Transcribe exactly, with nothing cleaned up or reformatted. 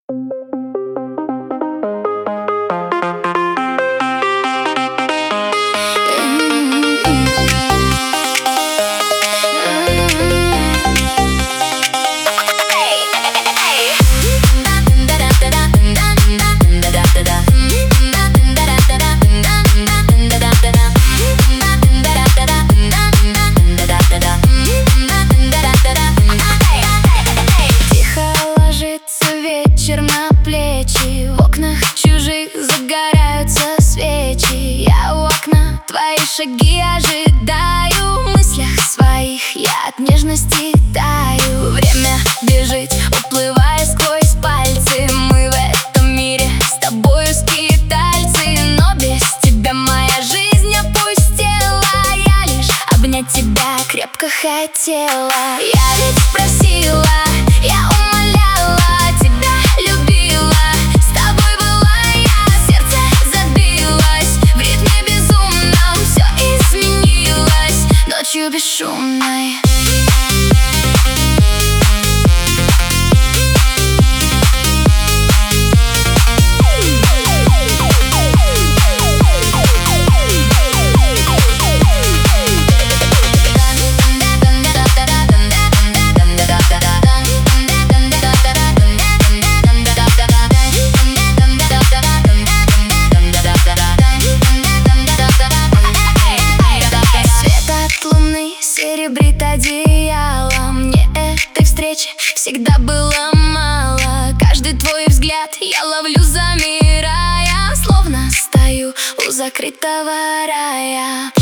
Вечер на плечи, в окнах чужих загораются свечи. Я у окна, твои шаги ожидаю. В мыслях своих я от нежности таю. Время бежит, уплывая сквозь пальцы. Мы в этом мире с тобою скитальцы. Но без тебя моя жизнь опустела. Я лишь обнять тебя крепко хотела. Я ведь просила, я умоляла, бесшумной. Серебрит одеяло. Мне этой встречи всегда было мало. Каждый твой взгляд я ловлю, замирая. Словно стою у закрытого рая.